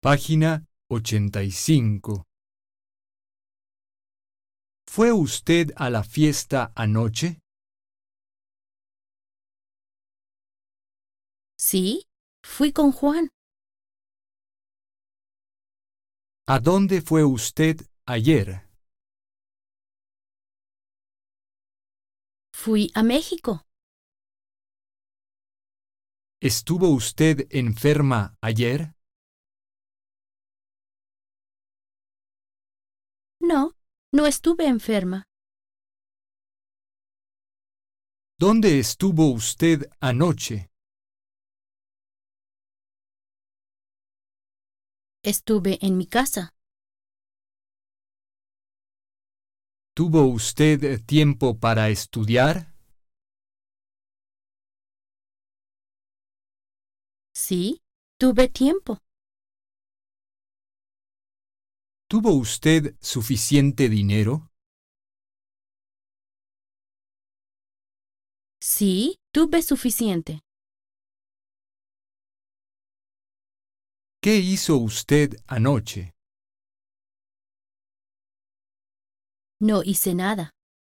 Página 85. ¿Fue usted a la fiesta anoche? Sí, fui con Juan. ¿A dónde fue usted ayer? Fui a México. ¿Estuvo usted enferma ayer? No, no estuve enferma. ¿Dónde estuvo usted anoche? Estuve en mi casa. ¿Tuvo usted tiempo para estudiar? Sí, tuve tiempo. ¿Tuvo usted suficiente dinero? Sí, tuve suficiente. ¿Qué hizo usted anoche? No hice nada.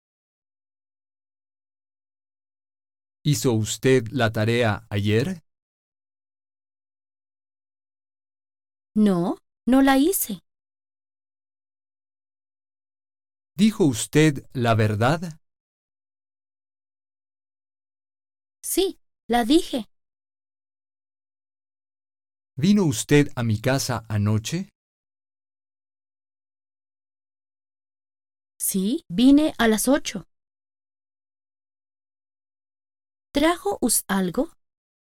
¿Hizo usted la tarea ayer? No, no la hice. ¿Dijo usted la verdad? Sí, la dije. ¿Vino usted a mi casa anoche? Sí, vine a las 8. ¿Trajo algo?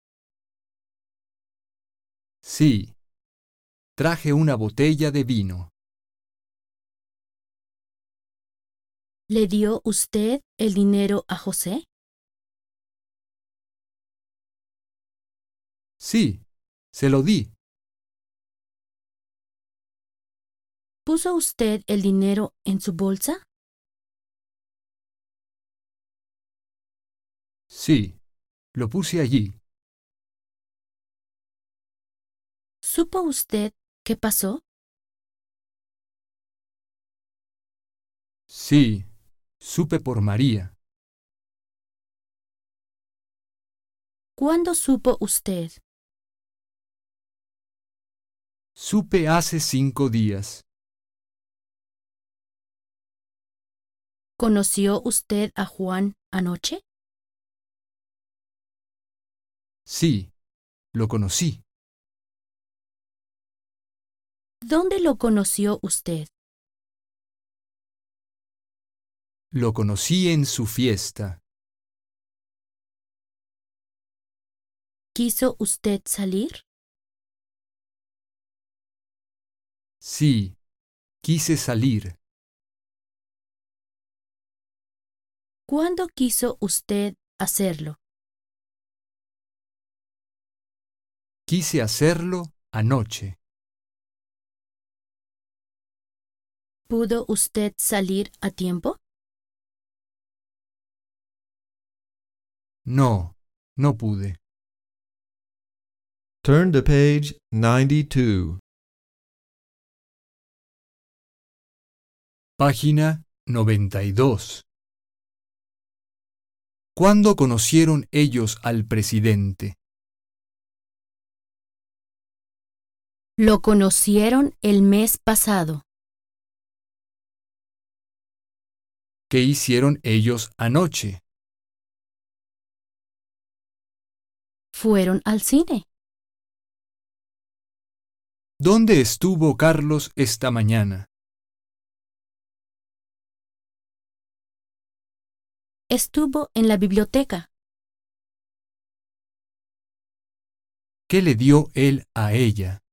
Sí. Traje una botella de vino. ¿Le dio usted el dinero a José? Sí, se lo di. ¿Puso usted el dinero en su bolsa? Sí, lo puse allí. ¿Supo usted qué pasó? Sí, supe por María. ¿Cuándo supo usted? Supe hace 5 días. ¿Conoció usted a Juan anoche? Sí, lo conocí. ¿Dónde lo conoció usted? Lo conocí en su fiesta. ¿Quiso usted salir? Sí, quise salir. ¿Cuándo quiso usted hacerlo? Quise hacerlo anoche. ¿Pudo usted salir a tiempo? No, no pude. Turn to page 92. Página 92. ¿Cuándo conocieron ellos al presidente? Lo conocieron el mes pasado. ¿Qué hicieron ellos anoche? Fueron al cine. ¿Dónde estuvo Carlos esta mañana? Estuvo en la biblioteca. ¿Qué le dio él a ella?